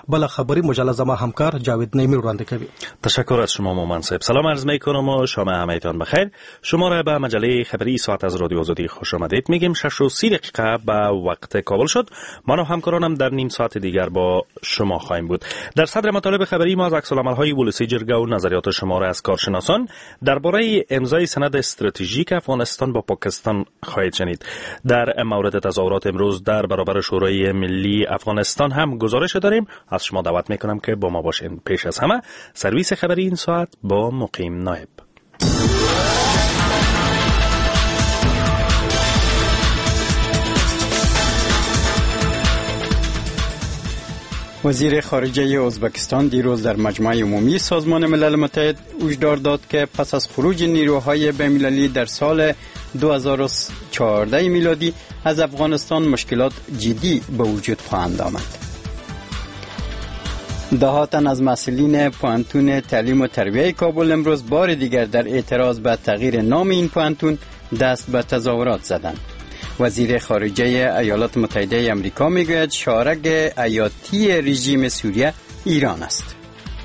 بله خبری مجلس ما همکار جاوید نیمی رانده کوي. تشکر از شما مومن صاحب. سلام عرض میکنم و شما همه‌تان بخیر. شما را به مجله خبری ساعت از رادیو آزادی خوش آمدید میگیم. 6:30 به وقت کابل شد. من و همکارانم در نیم ساعت دیگر با شما خواهیم بود. در صدر مطالب خبری ما از عکس‌العمل‌های ولسی جرگه و نظریات شما را از کارشناسان درباره امضای سند استراتژیک افغانستان با پاکستان خواهید شنید. در مورد تظاهرات امروز در برابر شورای ملی افغانستان هم گزارش داریم. از شما دعوت میکنم که با ما باشین. پیش از همه سرویس خبری این ساعت با مقیم نایب. وزیر خارجه ازبکستان دیروز در مجمع عمومی سازمان ملل متحد هشدار داد که پس از خروج نیروهای بین‌المللی در سال 2014 میلادی از افغانستان مشکلات جدی به وجود خواهند آمد. ده تن از مسئولین پوهنتون تعلیم و تربیه کابل امروز بار دیگر در اعتراض به تغییر نام این پوهنتون دست به تظاهرات زدند. وزیر خارجه ایالات متحده آمریکا میگوید شارک حیاتی رژیم سوریه ایران است.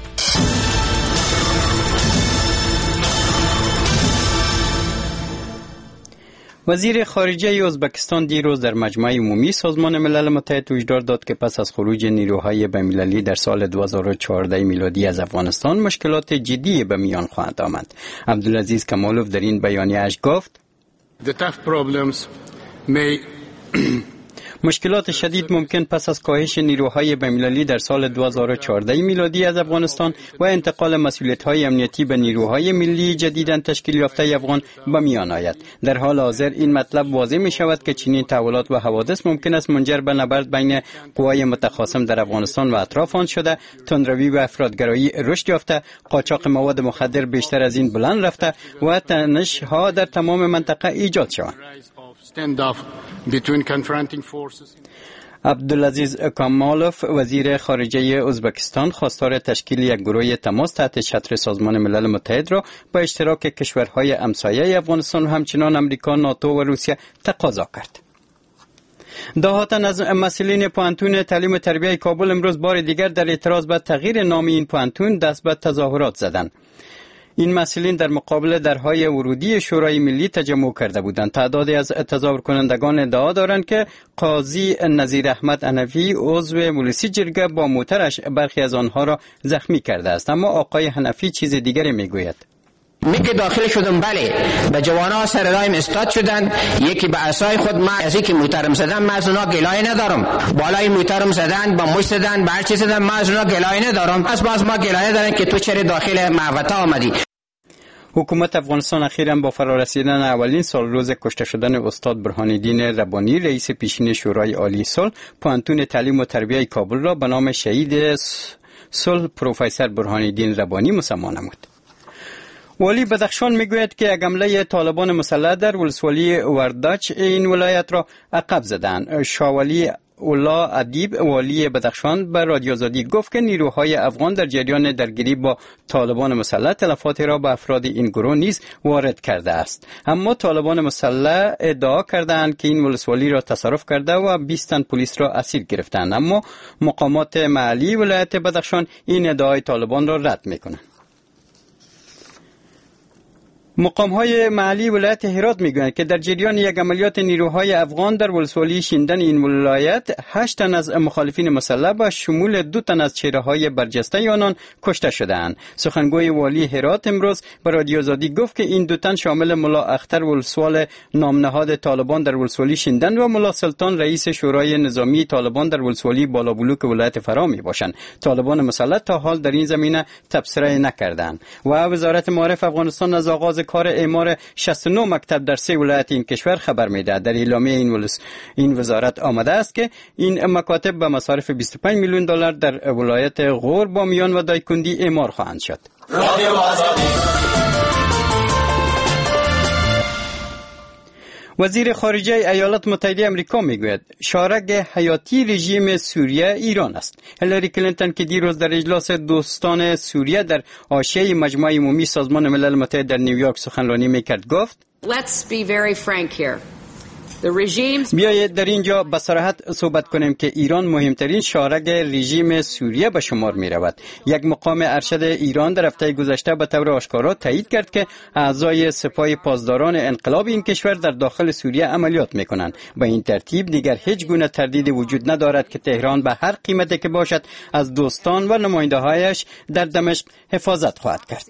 وزیر خارجه ازبکستان دیروز در مجمع عمومی سازمان ملل متحد هشدار داد که پس از خروج نیروهای بین‌المللی در سال 2014 میلادی از افغانستان مشکلات جدی به میان خواهد آمد. عبدالعزیز کمالوف در این بیانیه‌اش گفت The tough problems may مشکلات شدید ممکن پس از کاهش نیروهای بین‌المللی در سال 2014 میلادی از افغانستان و انتقال مسئولیت‌های امنیتی به نیروهای ملی جدیداً تشکیل یافته افغان به میان آید. در حال حاضر این مطلب واضح می‌شود که چنین تحولات و حوادث ممکن است منجر به نبرد بین قوای متخاصم در افغانستان و اطراف آن شده، تندروی و افراطگرایی رشد یافته، قاچاق مواد مخدر بیشتر از این بلند رفته و تنش‌ها در تمام منطقه ایجاد شوند. عبدالعزیز کمالوف وزیر خارجه ازبکستان خواستار تشکیل یک گروه تماس تحت چتر سازمان ملل متحد را با اشتراک کشورهای همسایه افغانستان و همچنان امریکا، ناتو و روسیه تقاضا کرد. ده تن از مسئولین پوهنتون تعلیم و تربیه کابل امروز بار دیگر در اعتراض به تغییر نام این پوهنتون دست به تظاهرات زدند. این مسئولین در مقابل درهای ورودی شورای ملی تجمع کرده بودند. تعدادی از تظاهر کنندگان ادعا دارند که قاضی نظیر احمد حنفی عضو ولسی جرگه با موترش برخی از آنها را زخمی کرده است. اما آقای حنفی چیز دیگری میگوید. که داخل شدم بله به جوانا سر رایم استاد شدن، یکی به عصای خود ما از اینکه موترم زدن ما از اونا گلایه ندارم، بالای موترم زدن با مش زدن با هر چیز زدن ما از اونا گلایه ندارم، از ما گلایه دارن که تو چرا داخل محوطه آمدی. حکومت افغانستان اخیراً با فرارسیدن اولین سال روز کشته شدن استاد برهان‌الدین ربانی رئیس پیشین شورای عالی صلح پوهنتون تعلیم و تربیه کابل را به نام شهید صلح پروفسور برهان‌الدین ربانی مسما نمود. والی بدخشان میگوید که یک حمله طالبان مسلح در ولسوالی ورداچ این ولایت را عقب زدند. شاولی اولا ادیب والی بدخشان به رادیو آزادی گفت که نیروهای افغان در جریان درگیری با طالبان مسلح تلفاتی را به افراد این گروه نیز وارد کرده است. اما طالبان مسلح ادعا کردند که این ولسوالی را تصرف کرده و 20 تن پلیس را اسیر گرفتند، اما مقامات محلی ولایت بدخشان این ادعای طالبان را رد میکنند. مقام‌های محلی ولایت هرات میگویند که در جریان یک عملیات نیروهای افغان در ولسوالی شیندن این ولایت 8 تن از مخالفین مسلح با شمول 2 تن از چهره‌های برجسته آنان کشته شدند. سخنگوی والی هرات امروز به رادیو آزادی گفت که این 2 تن شامل ملا اختر ولسوال نامنهاد طالبان در ولسوالی شیندن و ملا سلطان رئیس شورای نظامی طالبان در ولسوالی بالابلوک ولایت فرا میباشند. طالبان مسلح تا حال در این زمینه تبصره نکردند و وزارت معارف افغانستان از آغاز کار اعمار 69 مکتب در 3 ولایت این کشور خبر می‌دهد. در اعلامیه این وزارت آمده است که این مکاتب به مصارف 25 میلیون دلار در ولایت غور، بامیان و دایکندی اعمار خواهند شد. وزیر خارجه ایالات متحده آمریکا میگوید شارک حیاتی رژیم سوریه ایران است. هیلاری کلینتون که دیروز در اجلاس دوستان سوریه در حاشیه مجمع عمومی سازمان ملل متحد در نیویورک سخنرانی میکرد گفت Let's be very frank here. بیایید در اینجا به صراحت صحبت کنیم که ایران مهمترین شارک رژیم سوریه به شمار می رود. یک مقام ارشد ایران در هفته گذشته به طور آشکارا تایید کرد که اعضای سپاه پاسداران انقلاب این کشور در داخل سوریه عملیات می کنند. به این ترتیب دیگر هیچ گونه تردیدی وجود ندارد که تهران به هر قیمتی که باشد از دوستان و نماینده هایش در دمشق حفاظت خواهد کرد.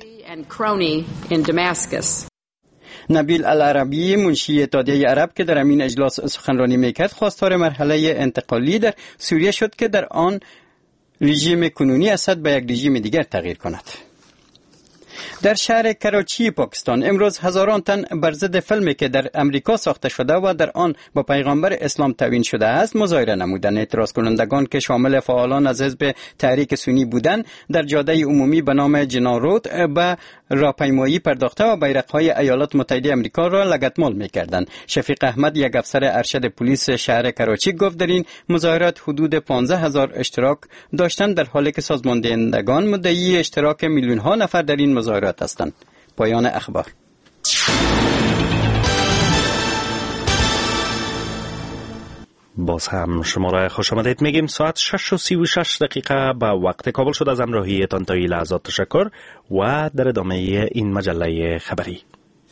نبیل العربی منشی اتحادیه عرب که در همین اجلاس سخنرانی میکرد خواستار مرحله انتقالی در سوریه شد که در آن رژیم کنونی اسد به یک رژیم دیگر تغییر کند. در شهر کراچی پاکستان امروز هزاران تن بر ضد فیلمی که در امریکا ساخته شده و در آن با پیغمبر اسلام توهین شده است مظاهره نمودند. اعتراض کنندگان که شامل فعالان از حزب تحریک سنی بودند در جاده عمومی به نام جنان رود به راهپیمایی پرداخته و بیرق‌های ایالات متحده آمریکا را لگدمال می‌کردند. شفیق احمد یک افسر ارشد پلیس شهر کراچی گفت در این مظاهرات حدود 15,000 اشتراک داشتند در حالی که سازماندهندگان مدعی اشتراک میلیون‌ها نفر در این مظاهرات هستند. پایان اخبار. باز هم شما را خوش آمدید میگیم. ساعت 6:36 به وقت کابل شد. از همراهیتان تا این لحظات تشکر و در ادامه این مجله خبری.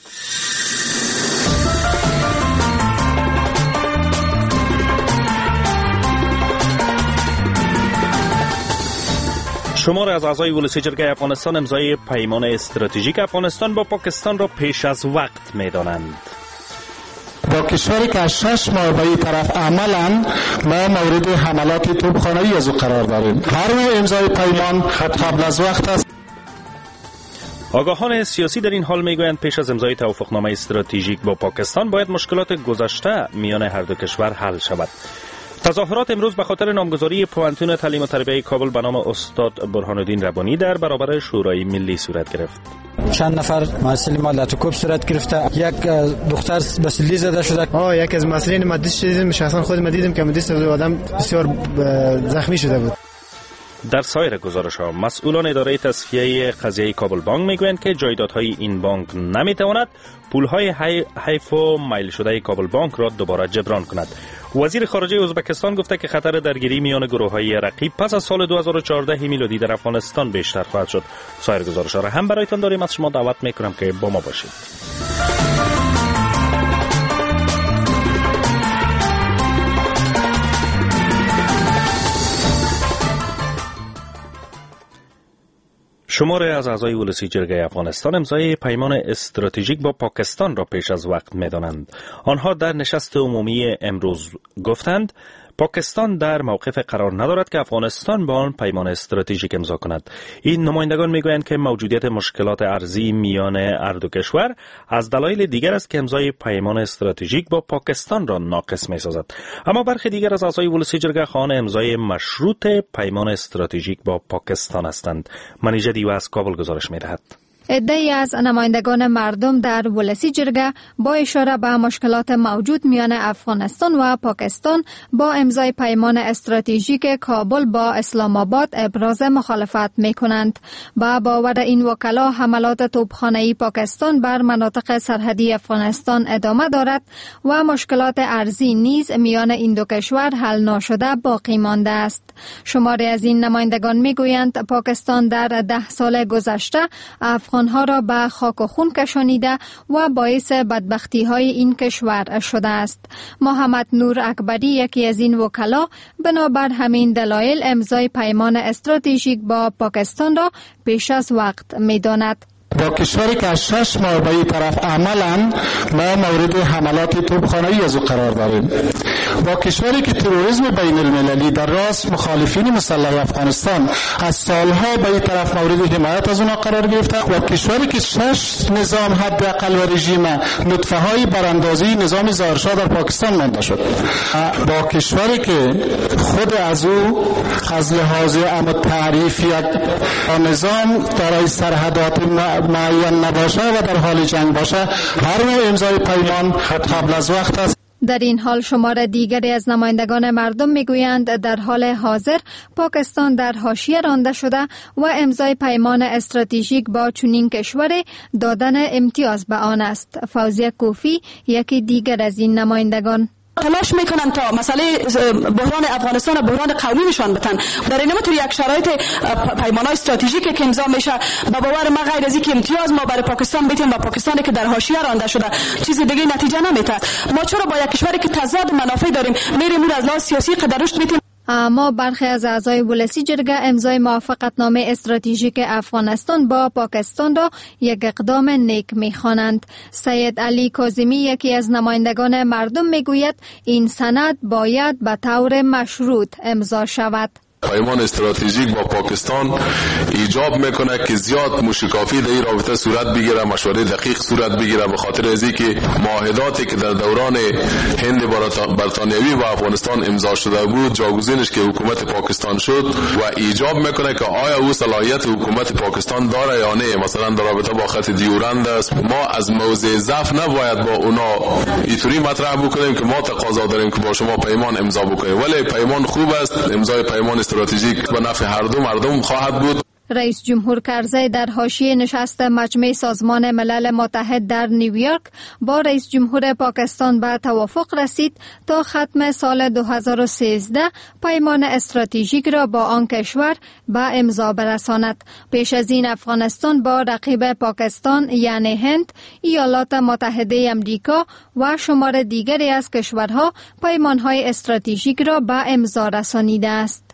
شمار از اعضای ولسی جرگه افغانستان امضای پیمان استراتژیک افغانستان با پاکستان را پیش از وقت می‌دانند. با کشوری که از 6 ماه به این طرف عملاً ما مورد حملات توپخانه‌ای از او قرار داریم. هر نوع امضای پیمان قبل از وقت است. آگاهان سیاسی در این حال میگویند پیش از امضای توافقنامه استراتژیک با پاکستان باید مشکلات گذشته میان هر دو کشور حل شود. تظاهرات امروز به خاطر نامگذاری پوانتون تعلیم و تربیت کابل به نام استاد برهان الدین ربانی در برابر شورای ملی صورت گرفت. چند نفر مسئله ما لاتوکوب صورت گرفته. یک دختر بسیلی زده شده. یک از مسئولین مادی شدیم شخصا خود ما دیدیم که مدیس آدم بسیار زخمی شده بود. در سایر گزارش‌ها مسئولان اداره تصفیه قضیه کابل بانک میگویند که جایدادهای این بانک نمیتواند پولهای حیف و مایل شده کابل بانک را دوباره جبران کند. وزیر خارجه ازبکستان گفته که خطر درگیری میان گروه‌های رقیب پس از سال 2014 میلادی در افغانستان بیشتر خواهد شد. سایر گزارش‌ها را هم برایتان داریم. از شما دعوت میکنم که با ما باشید. شماره از اعضای ولسی جرگه افغانستان امضای پیمان استراتژیک با پاکستان را پیش از وقت می‌دانند. آنها در نشست عمومی امروز گفتند پاکستان در موقف قرار ندارد که افغانستان با آن پیمان استراتژیک امضا کند. این نمایندگان میگویند که موجودیت مشکلات ارزی میان هر دو کشور از دلایل دیگر است که امضای پیمان استراتژیک با پاکستان را ناقص می‌سازد. اما برخی دیگر از اعضای ولسی جرگه خواهان امضای مشروط پیمان استراتژیک با پاکستان هستند. منیژه دیو از کابل گزارش می‌دهد. عده‌ای از نمایندگان مردم در ولسی جرگه با اشاره به مشکلات موجود میان افغانستان و پاکستان با امضای پیمان استراتژیک کابل با اسلام آباد ابراز مخالفت می‌کنند. با باور این وکلا حملات توپخانه‌ای پاکستان بر مناطق سرحدی افغانستان ادامه دارد و مشکلات ارزی نیز میان این دو کشور حل نشده باقی مانده است. شماری از این نمایندگان می‌گویند پاکستان در 10 سال گذشته افغانها را به خاک و خون کشانیده و باعث بدبختی های این کشور شده است. محمد نور اکبری یکی از این وکلا بنابر همین دلایل امضای پیمان استراتژیک با پاکستان را پیش از وقت می‌داند. با کشوری که از 6 ماه به این طرف عملاً ما مورد حملات توپخانه‌ای از او قرار داریم. با کشوری که تروریسم بین المللی در راست مخالفین مسلح افغانستان از سالها به این طرف مورد حمایت از اونها قرار گرفته. با کشوری که 6 نظام حداقل و رژیم نطفه‌های براندازی نظام ظاهرشاه در پاکستان مانده شد. با کشوری که خود از او از لحاظ تعریف یک نظام دارای سرحدات معین نباشه و در حال جنگ باشه هر نوع امضای پیمان قبل از وقت است. در این حال شمار دیگری از نمایندگان مردم میگویند در حال حاضر پاکستان در حاشیه رانده شده و امضای پیمان استراتژیک با چنین کشور دادن امتیاز به آن است. فوزیه کوفی یکی دیگر از این نمایندگان: تلاش میکنن تا مسئله بحران افغانستان و بحران قومی نشان بدن. در این طور یک شرایط پیمان‌های استراتژیکی که امضا میشه، با باور ما غیر از اینکه امتیاز ما برای پاکستان بدیم و پاکستانی که در حاشیه رانده شده چیز دیگه نتیجه نمیده. ما چرا با یک کشوری که تضاد منافع داریم میریم از لحاظ سیاسی قدر رشد میتیم؟ اما برخی از اعضای ولسی جرگه امضای موافقتنامه استراتژیک افغانستان با پاکستان را یک اقدام نیک می‌خوانند. سید علی کاظمی یکی از نمایندگان مردم میگوید این سند باید به طور مشروط امضا شود. پیمان استراتژیک با پاکستان ایجاب میکنه که زیاد موشکافی در این رابطه صورت بگیره، مشورت دقیق صورت بگیره، به خاطر از اینکه معاهداتی که در دوران هند برطانوی و افغانستان امضا شده بود جاگزینش که حکومت پاکستان شد و ایجاب میکنه که آیا او صلاحیت حکومت پاکستان داره یا نه. مثلا در رابطه با خط دیورند است، ما از موضع ضعف نباید با اونا اینطوری مطرح بکنیم که ما تقاضا داریم که با شما پیمان امضا بکنیم، ولی پیمان خوب است، امضای پیمان استراتژیک به نفع هر دو مردم خواهد بود. رئیس جمهور کرزی در حاشیه نشست مجمع سازمان ملل متحد در نیویورک با رئیس جمهور پاکستان به توافق رسید تا ختم سال 2013 پیمان استراتژیک را با آن کشور به امضا برساند. پیش از این افغانستان با رقیب پاکستان یعنی هند، ایالات متحده امریکا و شمار دیگری از کشورها پیمانهای استراتژیک را به امضا رسانیده است.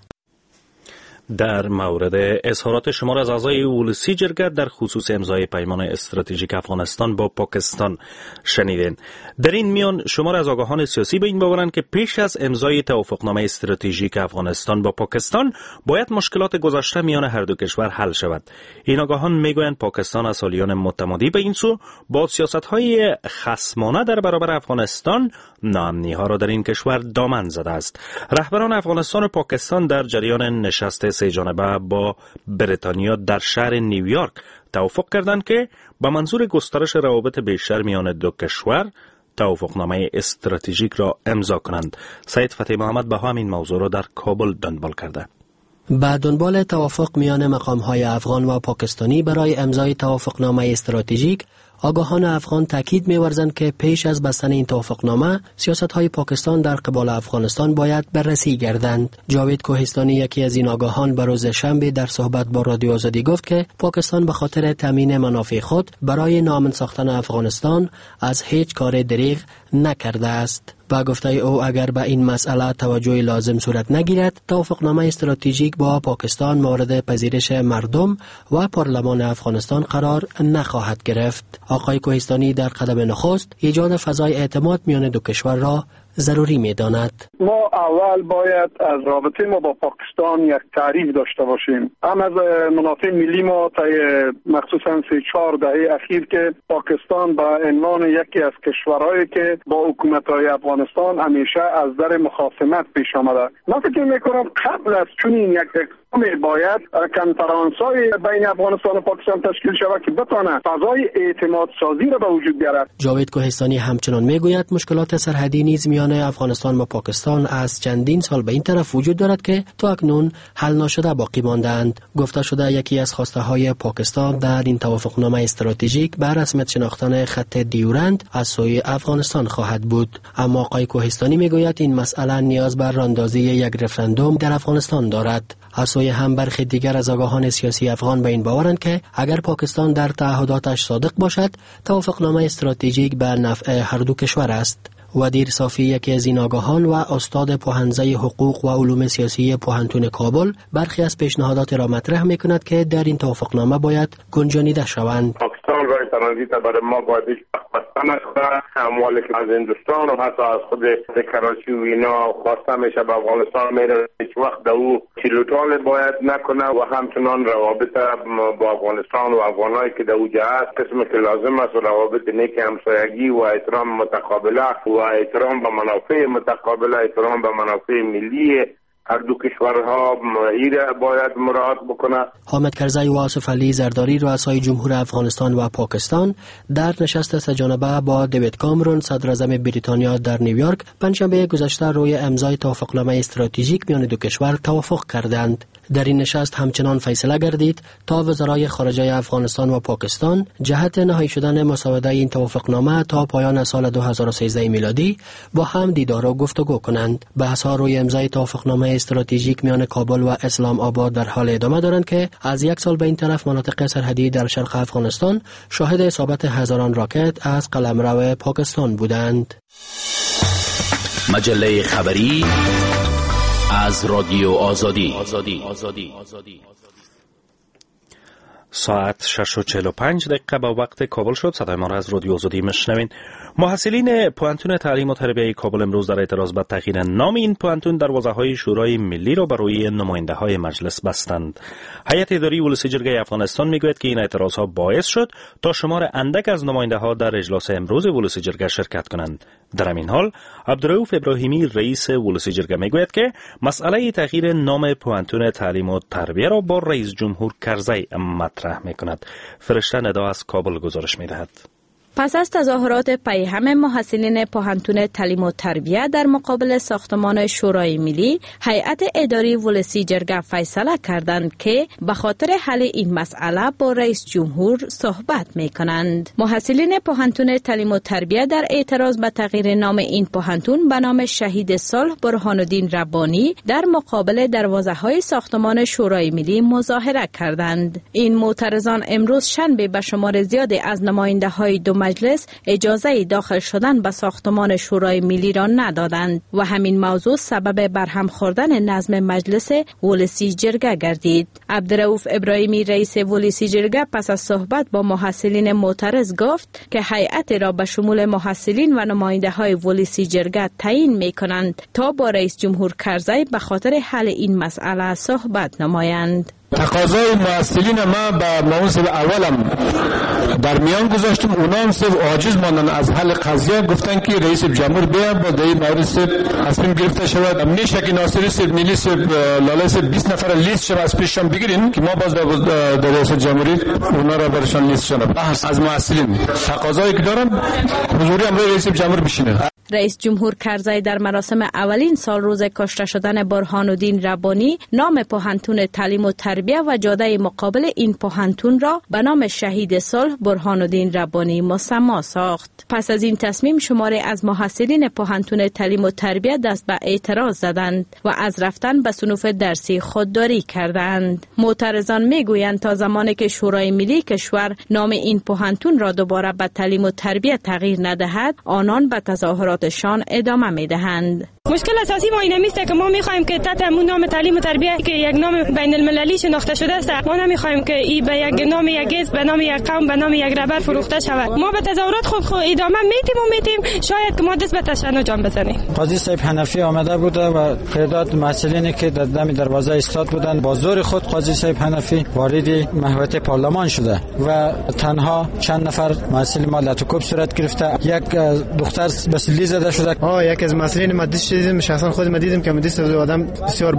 در مورد اظهارات شمار از اعضای ولسی جرگه در خصوص امضای پیمان استراتژیک افغانستان با پاکستان شنیدین. در این میان شمار از آگاهان سیاسی به این باورند که پیش از امضای توافقنامه استراتژیک افغانستان با پاکستان باید مشکلات گذشته میان هر دو کشور حل شود. این آگاهان میگویند پاکستان از سالیان متمادی به این سو با سیاست‌های خصمانه در برابر افغانستان ناامنی‌ها را در این کشور دامن زده است. رهبران افغانستان و پاکستان در جریان نشست سه جانبه با بریتانیا در شهر نیویورک توافق کردند که با منظور گسترش روابط بیشتر میان دو کشور توافقنامه استراتژیک را امضا کنند. سید فتح محمد به همین موضوع را در کابل دنبال کرده. با دنبال توافق میان مقام‌های افغان و پاکستانی برای امضای توافقنامه استراتژیک، آگاهان افغان تاکید می‌ورزند که پیش از بستن این توافقنامه سیاست‌های پاکستان در قبال افغانستان باید بررسی گردند. جاوید کوهستانی یکی از این آگاهان به روز شنبه در صحبت با رادیو آزادی گفت که پاکستان به خاطر تامین منافع خود برای ناامن ساختن افغانستان از هیچ کار دریغ نکرده است. با گفته او اگر به این مسئله توجه لازم صورت نگیرد، توافقنامه استراتژیک با پاکستان مورد پذیرش مردم و پارلمان افغانستان قرار نخواهد گرفت. آقای کوهستانی در قدم نخست ایجاد فضای اعتماد میان دو کشور را ضروری می‌داند. ما اول باید از رابطه ما با پاکستان یک تعریف داشته باشیم، هم از منافع ملی ما تا مخصوصا 3-4 دهه اخیر که پاکستان به عنوان یکی از کشورهایی که با حکومت‌های افغانستان همیشه از در مخاصمت پیش آمده. من فکر می‌کنم قبل از چنین یک باید کنفرانس‌های بین افغانستان و پاکستان تشکیل شود که بتونه فضای اعتماد سازی را به وجود بیارد. جاوید کوهستانی همچنان میگوید مشکلات سرحدی نیز میان افغانستان و پاکستان از چندین سال به این طرف وجود دارد که تا اکنون حل نشده باقی ماندند. گفته شده یکی از خواسته‌های پاکستان در این توافقنامه استراتژیک به رسمیت شناختن خط دیورند از سوی افغانستان خواهد بود. اما آقای کوهستانی میگوید این مسئله نیاز به راهاندازی یک رفراندوم در افغانستان دارد. از سوی هم برخی دیگر از آگاهان سیاسی افغان به این باورند که اگر پاکستان در تعهداتش صادق باشد، توافقنامه استراتژیک به نفع هر دو کشور است. ودیر صافی یکی از این آگاهان و استاد پوهنځی حقوق و علوم سیاسی پوهنتون کابل برخی از پیشنهادات را مطرح می‌کند که در این توافقنامه باید گنجانیده شوند. پاکستان رای ترانزیت برای ما باید بسته نشود. اموالی که از هندوستان و حتی از خود کراچی و اینا خواسته میشه به افغانستان میره، هیچ وقت او کیلوتال باید نکنه و همچنان روابط با افغانستان و افغانایی که در اوجه هست قسمی که لازم است و روابط نیک همسایگی و احترام متقابله و احترام به منافع متقابل، احترام به منافع ملی هر دو کشورها ایره باید مراعات بکنه. حامد کرزی و آصف علی زرداری رؤسای جمهور افغانستان و پاکستان در نشست سه‌جانبه با دیوید کامرون صدر اعظم بریتانیا در نیویورک پنجشنبه گذشته روی امضای توافقنامه استراتژیک میان دو کشور توافق کردند. در این نشست همچنان فیصله گردید تا وزرای خارجه افغانستان و پاکستان جهت نهایی شدن مسوده این توافقنامه تا پایان سال 2013 میلادی با هم دیدار و گفتگو کنند. بحث‌ها روی امضای توافقنامه استراتژیک میان کابل و اسلام آباد در حال ادامه دارند که از یک سال به این طرف مناطق سرحدی در شرق افغانستان شاهد اصابت هزاران راکت از قلمرو پاکستان بودند. مجله خبری از رادیو آزادی. ساعت 6:45 با وقت کابل شد. صدای ما را از رادیو آزادی میشنوین. محصلین پوانتون تعلیم و تربیه کابل امروز در اعتراض به تغییر نام این پوانتون دروازه‌های شورای ملی را برای نماینده‌های مجلس بستند. هیئت اداری ولسی جرگه افغانستان میگوید که این اعتراض‌ها باعث شد تا شمار اندک از نماینده‌ها در اجلاس امروز ولسی جرگه شرکت کنند. در همین حال عبدالرؤوف ابراهیمی رئیس ولسی جرگه میگوید که مسئله تغییر نام پوانتون تعلیم و تربیه را با رئیس جمهور کرزی مطرح میکند. فرشته ندا از کابل گزارش میدهد. پس از تظاهرات پیهم محصلین پوهنتون تعلیم و تربیت در مقابل ساختمان شورای ملی، هیئت اداری ولسی جرگه فیصله کردند که به خاطر حل این مسئله با رئیس جمهور صحبت می‌کنند. محصلین پوهنتون تعلیم و تربیت در اعتراض به تغییر نام این پوهنتون به نام شهید صلح برهان‌الدین ربانی در مقابل دروازه‌های ساختمان شورای ملی مظاهره کردند. این معترضان امروز شنبه به شمار زیادی از نماینده‌های دو مجلس اجازه داخل شدن به ساختمان شورای ملی را ندادند و همین موضوع سبب برهم خوردن نظم مجلس ولسی جرگه گردید. عبدالرؤوف ابراهیمی رئیس ولسی جرگه پس از صحبت با محصلین معترض گفت که هیئت را به شمول محصلین و نماینده های ولسی جرگه تعیین می کنند تا با رئیس جمهور کرزی به خاطر حل این مسئله صحبت نمایند. تقاضای محصلین ما به منصب اولم در میان گذاشتم، اونا هم صرف عاجز ماندن از حل قضیه، گفتن که رئیس جمهور بیا با این مورد تصمیم گرفته شود. امنی شکی ناصری صاحب نیلی صاحب لاله صاحب 20 نفر لیست شما از پیششون بگیرین که ما باز در رئیس جمهوری اونا را برشان لیست شون. بحث از محصلین تقاضایی که دارن حضوری امروز رئیس جمهور بشینه. رئیس جمهور کرزی در مراسم اولین سال روز کشته شدن برهان‌الدین ربانی نام پوهنتون تعلیم و تربیه و جاده مقابل این پوهنتون را به نام شهید صلح برهان‌الدین ربانی مسمی ساخت. پس از این تصمیم شماری از محصلین پوهنتون تعلیم و تربیه دست به اعتراض زدند و از رفتن به صنوف درسی خودداری کردند. معترضان میگویند تا زمانی که شورای ملی کشور نام این پوهنتون را دوباره به تعلیم و تربیه تغییر ندهد، آنان به تظاهراتشان ادامه میدهند. مشکل اساسی ما اینه میسته که ما میخوایم که تحت نام تعلیم و تربیت که یک نام بین المللی شناخته شده است، ما نمیخوایم که این به یک نام یک حزب، به نام یک قوم، به نام یک رهبر فروخته شود. ما به تظاهرات خود ادامه میدیم شاید که ما دست به تشنج جان بزنیم. قاضی صاحب حنفی آمده بوده و تعداد مسئولینی که در دم دروازه ایستاد بودند با زور خود قاضی صاحب حنفی وارد محوطه پارلمان شده و تنها چند نفر مسئول ما لطوکوب صورت گرفته. یک دختر بسیلی زده شده. یک از مسئولین ما دیدم، شخصا خودم دیدم که دست آدم بسیار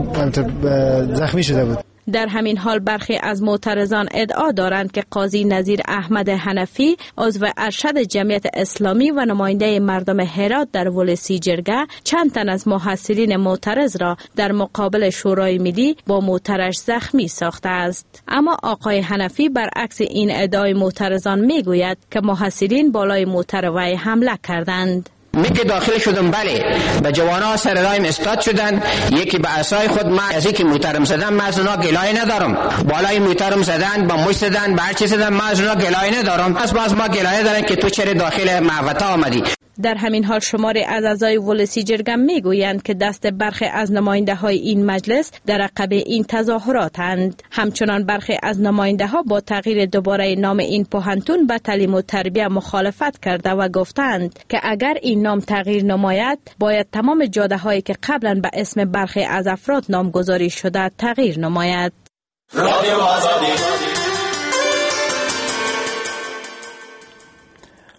زخمی شده بود. در همین حال برخی از معترضان ادعا دارند که قاضی نظیر احمد حنفی عضو ارشد جمعیت اسلامی و نماینده مردم هرات در ولسی جرگه چند تن از محصلین معترض را در مقابل شورای ملی با موترش زخمی ساخته است. اما آقای حنفی برعکس این ادعای معترضان میگوید که محصلین بالای موتر وی حمله کردند. میگه داخل شدم، بله به جوانا سر رایم استاد شدن، یکی به عصای خود ما از اینکه محترم زدن ما از اونا گلایه ندارم، بالای محترم زدن با مش زدن به هر چی زدن ما از اونا گلایه ندارم، از باز ما گلایه دارن که تو چرا داخل محوطه آمدی. در همین حال شماری از اعضای ولسی جرگه میگویند که دست برخی از نماینده های این مجلس در عقب این تظاهراتند. همچنان برخی از نماینده ها با تغییر دوباره نام این پوهنتون به تعلیم و تربیه مخالفت کرده و گفتند که اگر این نام تغییر نماید باید تمام جاده هایی که قبلا به اسم برخی از افراد نامگذاری شده تغییر نماید.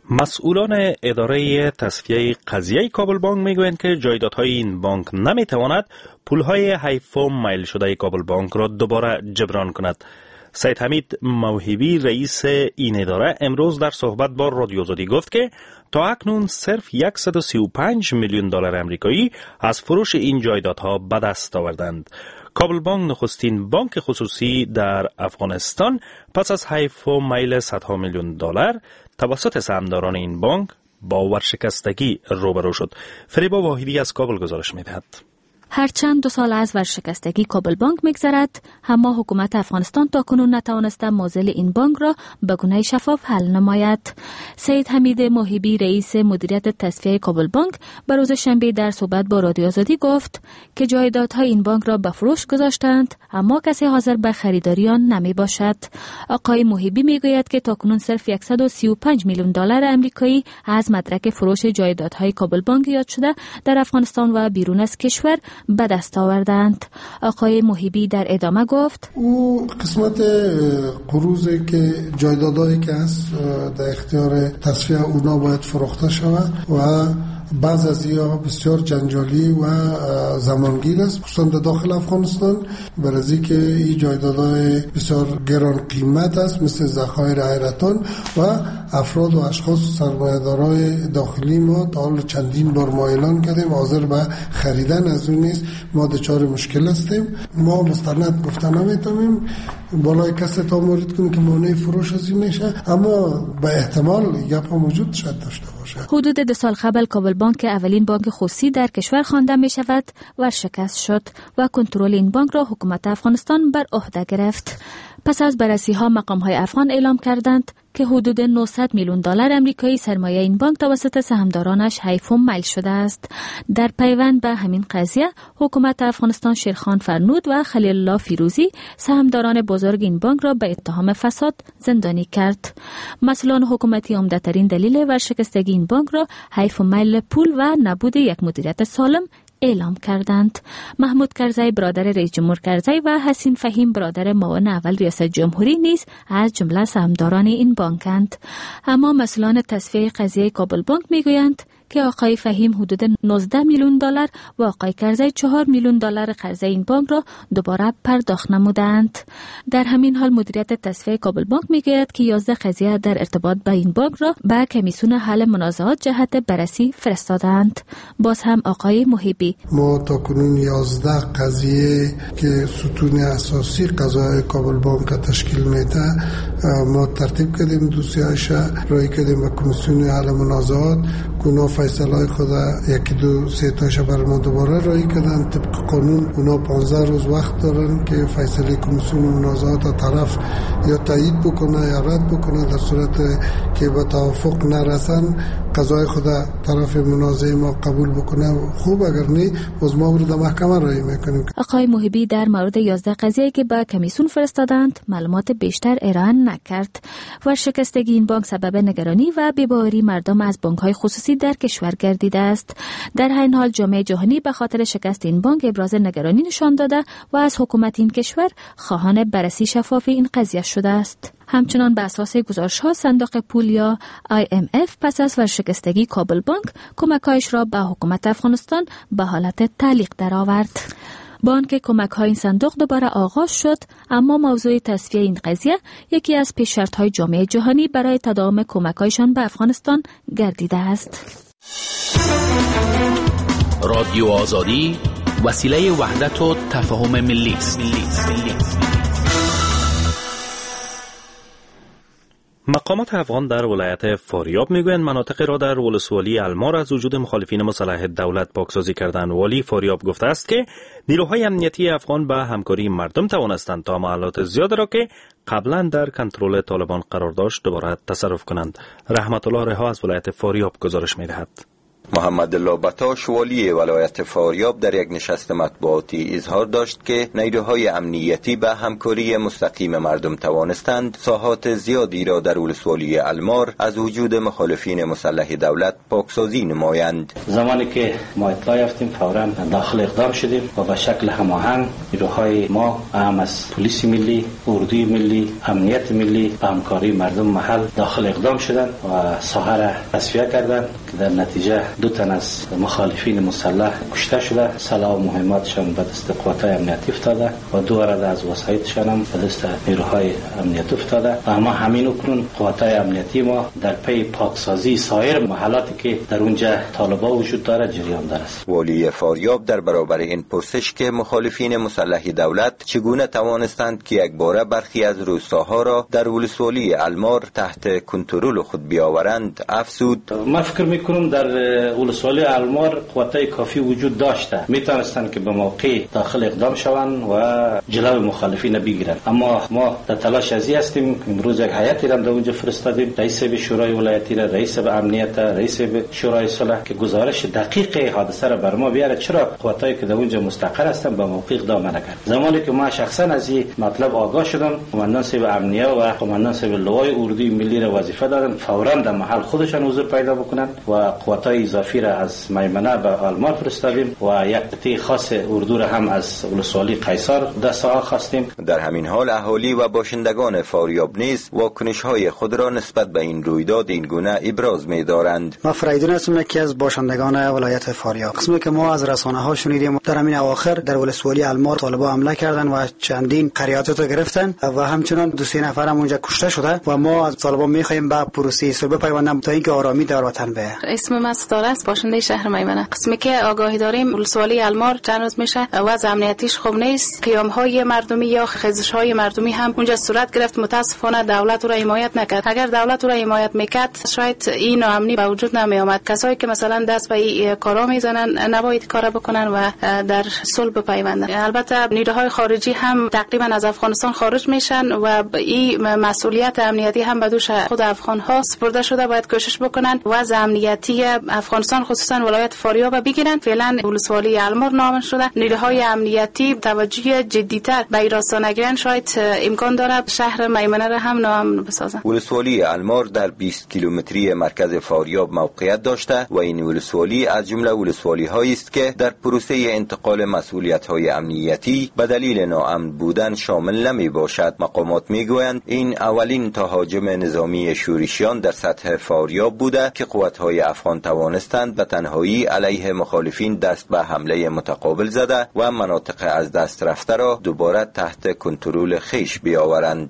مسئولان اداره تصفیه قضیه کابل بانک میگویند که جایدادهای این بانک نمیتواند پولهای حیف و مایل شده کابل بانک را دوباره جبران کند. سید حمید موهبی رئیس این اداره امروز در صحبت با رادیو آزادی گفت که تا اکنون صرف 135 میلیون دلار آمریکایی از فروش این جایدادها به دست آوردند. کابل بانک نخستین بانک خصوصی در افغانستان پس از حیف و میل صدها میلیون دلار توسط سهامداران این بانک با ورشکستگی روبرو شد. فریبا واحدی از کابل گزارش می‌دهد. هرچند 2 سال از ورشکستگی کابل بانک می‌گذرد، اما حکومت افغانستان تاکنون نتوانسته معضل این بانک را به گونه شفاف حل نماید. سید حمید موهبی رئیس مدیریت تصفیه کابل بانک به روز شنبه در صحبت با رادیو آزادی گفت که جایدادهای این بانک را به فروش گذاشتند، اما کسی حاضر به خریداری آن نمی باشد. آقای موهبی میگوید که تاکنون صرف 135 میلیون دلار آمریکایی از مدرک فروش جایدادهای کابل بانک یاد شده در افغانستان و بیرون از کشور به دست آوردند. آقای موهبی در ادامه گفت او قسمت قروضی که جایدادهایی که هست در اختیار تصفیه اونا باید فروخته شود و بعض از اینها بسیار جنجالی و زمانگیر است، خصوصا در داخل افغانستان، برای که این جایدادهای بسیار گران قیمت است مثل ذخایر حیرتان و افراد و اشخاص سرمایه‌دارای داخلی ما تا حال چندین بار ما اعلان کردیم حاضر به خریدن از اون نیست. ما دچار مشکل هستیم، ما مستند گفتن نمیتونیم بالای کسی تا مورد کنیم که مانع فروش از این میشه، اما به احتمال گپ موجود شاید داشته باشه. حدود 2 سال قبل کابل بانک که اولین بانک خصوصی در کشور خوانده می شود ورشکست شد و کنترل این بانک را حکومت افغانستان بر عهده گرفت. پس از بررسی ها مقام های افغان اعلام کردند که حدود 900 میلیون دلار آمریکایی سرمایه این بانک توسط سهامدارانش حیف و میل شده است. در پیوند به همین قضیه حکومت افغانستان شیرخان فرنود و خلیل الله فیروزی سهامداران بزرگ این بانک را به اتهام فساد زندانی کرد. مسئولان حکومتی عمده‌ترین دلیل ورشکستگی این بانک را حیف و میل پول و نبود یک مدیریت سالم اعلام کردند. محمود کرزی برادر رئیس جمهور کرزی و حسین فهیم برادر معاون اول ریاست جمهوری نیز از جمله سهامداران این بانکند. اما مسئولان تصفیه قضیه کابل بانک میگویند که آقای فهیم حدود 19 میلیون دلار و آقای کرزی 4 میلیون دلار قرض این بانک را دوباره پرداخت نمودند. در همین حال مدیریت تصفیه کابل بانک میگوید که 11 قضیه در ارتباط با این بانک را به کمیسیون حل منازعات جهت بررسی فرستادند. باز هم آقای موهبی ما تاکنون 11 قضیه که ستون اساسی قضای کابل بانک تشکیل میده ما ترتیب کردیم، دوسیه‌اش رای کردیم به کمیسیون حل منازعات. اونا فیصله خود 1-2-3 تاشا بر ما دوباره رای کردن. طبق قانون اونا 15 روز وقت دارن که فیصله کمیسیون منازعات طرف یا تایید بکنه یا رد بکنه. در صورت که به توافق نرسن قضای خود طرف منازع ما قبول بکنه خوب، اگر نه باز ما ورود محکمه رای میکنیم. آقای موهبی در مورد 11 قضیه که به کمیسیون فرستادند معلومات بیشتر ارائه نکرد. ورشکستگی این بانک سبب نگرانی و بی‌باوری مردم از بانک‌های خصوصی در کشور گردیده است. در این حال جامعه جهانی به خاطر شکست این بانک ابراز نگرانی نشان داده و از حکومت این کشور خواهان بررسی شفاف این قضیه شده است. همچنان به اساس گزارش‌ها صندوق پول یا IMF پس از ورشکستگی کابل بانک کمک‌هایش را به حکومت افغانستان به حالت تعلیق درآورد. بانک کمک‌های این صندوق دوباره آغاز شد، اما موضوع تصفیه این قضیه یکی از پیش‌شرط‌های جامعه جهانی برای تداوم کمک‌هایشان به افغانستان گردیده است. رادیو آزادی وسیله وحدت و تفاهم ملی است. مقامات افغان در ولایت فاریاب میگویند مناطق را در ولسوالی المار از وجود مخالفین مسلح دولت پاکسازی کردند. والی فاریاب گفته است که نیروهای امنیتی افغان به همکاری مردم توانستند تا محلات زیاد را که قبلا در کنترل طالبان قرار داشت دوباره تصرف کنند. رحمت الله رها از ولایت فاریاب گزارش میدهد. محمد الله بطاش والی ولایت فاریاب در یک نشست مطبوعاتی اظهار داشت که نیروهای امنیتی به همکاری مستقیم مردم توانستند ساحات زیادی را در ولسوالی المار از وجود مخالفین مسلح دولت پاکسازی نمایند. زمانی که ما اطلاع یافتیم فوراً داخل اقدام شدیم و به شکل هماهنگ نیروهای ما هم از پلیس ملی، اردوی ملی، امنیت ملی به همکاری مردم محل داخل اقدام شدند و ساحه را تصفیه کردند که در نتیجه 2 تن از مخالفین مسلح کشته شده، سلاح و مهماتشان به دست قوات‌های امنیتی افتاده و 2 عدد از وسایلشان هم به دست نیروهای امنیتی افتاده و ما همین اکنون قوات‌های امنیتی ما در پی پاکسازی سایر محلاتی که در اونجا طالبان وجود داره جریان داره. والی فاریاب در برابر این پرسش که مخالفین مسلح دولت چگونه توانستند که یک باره برخی از روستاها را در ولسوالی المار تحت کنترل خود بیاورند افزود: ما فکر میکنم در ولسوالی المار قوتای کافی وجود داشته، میتونستند که به موقع داخل اقدام شوند و جلوی مخالفین بگیرند، اما ما در تلاش ازی هستیم. امروز یک هیئتی را در اونجا فرستادیم، رئیس به شورای ولایتی را، رئیس به امنیت، رئیس به شورای صلح که گزارش دقیق حادثه را بر ما بیاره چرا قوتایی که در اونجا مستقر هستند به موقع اقدام نکرد. زمانی که ما شخصا از این مطلب آگاه شدم، قماندان صاحب امنیه و قماندان صاحب لوای اردوی ملی را وظیفه دادن فوراً در محل خودشان حضور پیدا بکنند و قوتای اضافی را از میمنه به المار فرستادیم و یک قطعه خاص اردو را هم از ولسوالی قیصر دست‌ها خواستیم. در همین حال اهالی و باشندگان فاریاب نیز واکنش‌های خود را نسبت به این رویداد این گونه ابراز می‌دارند. ما فریدون هستم، یکی از باشندگان ولایت فاریاب. قسمی که ما از رسانه‌ها شنیدیم در همین اواخر در ولسوالی المار طالبان حمله کردند و چندین قریاتو گرفتن و همچنان 2-3 نفر هم اونجا کشته شده و ما از طالبان می‌خوایم به پروسه صلح بپیوندند تا اینکه آرامی در وطن بیاید. اسم من ستاره است، باشنده شهر میمنه. قسمی که آگاهی داریم ولسوالی المار چند روز میشه وضع امنیتیش خوب نیست، قیام‌های مردمی یا خیزش‌های مردمی هم اونجا صورت گرفت. متاسفانه دولت او را حمایت نکرد. اگر دولت او را حمایت میکرد شاید این ناامنی به وجود نمی آمد. کسایی که مثلا دست به این کارا میزنن نباید کارا بکنن و در صلح بپیوندن. البته نیروهای خارجی هم تقریبا از افغانستان خارج میشن و این مسئولیت امنیتی هم به دوش خود افغان‌ها سپرده شده. باید کوشش بکنن وضع امنیتی افغانستان خصوصا ولایت فاریاب بگیرن. فعلا ولسوالی المار نام شده. نیروهای امنیتی توجه جدی‌تر به این راستا نگیرن شاید امکان داره شهر میمنه را هم ناامن بسازن. ولسوالی المار در 20 کیلومتری مرکز فاریاب موقعیت داشته و این ولسوالی از جمله ولسوالی هایی است که در پروسه انتقال مسئولیت های امنیتی به دلیل ناامن بودن شامل نمی باشد. مقامات می گویند این اولین تهاجم نظامی شورشیان در سطح فاریاب بوده که قوات های افغان توانستند به تنهایی علیه مخالفین دست به حمله متقابل زده و مناطق از دست رفته را دوباره تحت کنترل خیش بیاورند.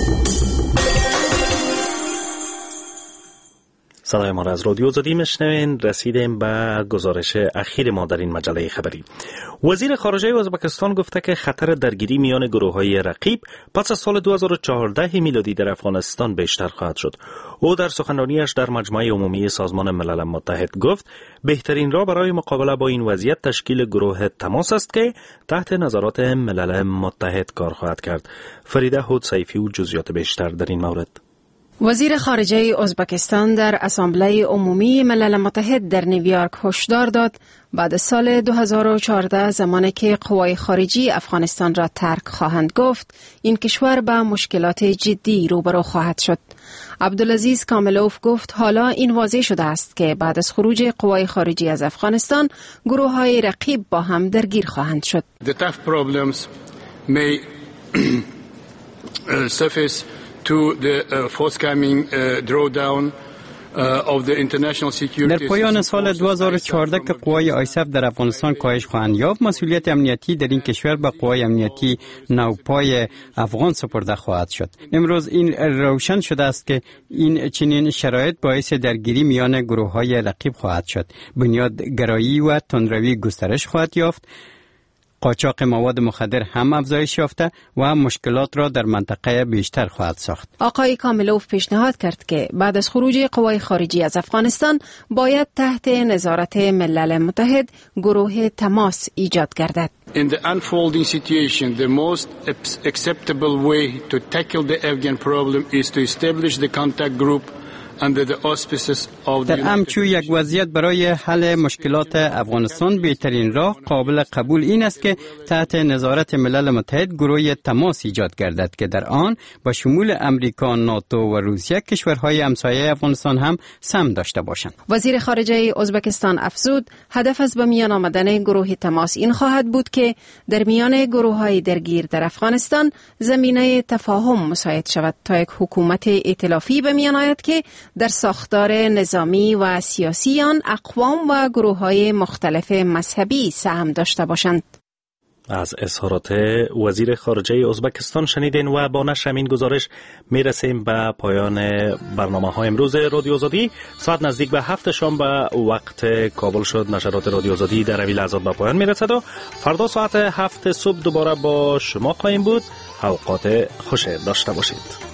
صدای ما را از رادیو آزادی میشنوین. رسیدیم به گزارش اخیر ما در این مجله خبری. وزیر خارجه ازبکستان گفته که خطر درگیری میان گروه‌های رقیب پس از سال 2014 میلادی در افغانستان بیشتر خواهد شد. او در سخنرانیش در مجمع عمومی سازمان ملل متحد گفت بهترین راه برای مقابله با این وضعیت تشکیل گروه تماس است که تحت نظارت ملل متحد کار خواهد کرد. فریده هود سیفی و جزئیات بیشتر در این مورد. وزیر خارجه ازبکستان در اسامبله عمومی ملل متحد در نیویورک هشدار داد بعد از سال 2014 زمانی که قوای خارجی افغانستان را ترک خواهند گفت این کشور به مشکلات جدی روبرو خواهد شد. عبدالعزیز کاملوف گفت حالا این واضح شده است که بعد از خروج قوای خارجی از افغانستان گروه‌های رقیب با هم درگیر خواهند شد. The tough problems may surface to the forthcoming drawdown of the international security. در پایان سال 2014 که قوای آیسف در افغانستان کاهش خواهند یافت، مسئولیت امنیتی در این کشور به قوای امنیتی نوپای افغان سپرده خواهد شد. امروز این روشن شده است که این چنین شرایط باعث درگیری میان گروه‌های رقیب خواهد شد. بنیادگرایی و تندروی گسترش خواهد یافت. قاچاق مواد مخدر هم افزایش یافته و مشکلات را در منطقه بیشتر خواهد ساخت. آقای کاملوف پیشنهاد کرد که بعد از خروج قوای خارجی از افغانستان باید تحت نظارت ملل متحد گروه تماس ایجاد گردد. In the unfolding situation, the most acceptable way to tackle the Afghan problem is to establish the contact group under the auspices of the در همچو یک وضعیت برای حل مشکلات افغانستان بهترین راه قابل قبول این است که تحت نظارت ملل متحد گروه تماس ایجاد گردد که در آن با شمول امریکا، ناتو و روسیه کشورهای همسایه افغانستان هم سهم داشته باشند. وزیر خارجه ازبکستان افزود هدف از به میان آمدن گروه تماس این خواهد بود که در میان گروه‌های درگیر در افغانستان زمینه تفاهم مساعد شود تا یک حکومت ائتلافی به میان آید که در ساختار نظامی و سیاسی آن اقوام و گروه‌های مختلف مذهبی سهم داشته باشند. از اظهارات وزیر خارجه ازبکستان شنیدین و با نشر این گزارش میرسیم به پایان برنامه‌های امروز رادیو آزادی. ساعت نزدیک به 7 شام به وقت کابل شد. نشرات رادیو آزادی در این لحظات به پایان میرسد و فردا ساعت 7 صبح دوباره با شما خواهیم بود. اوقات خوش داشته باشید.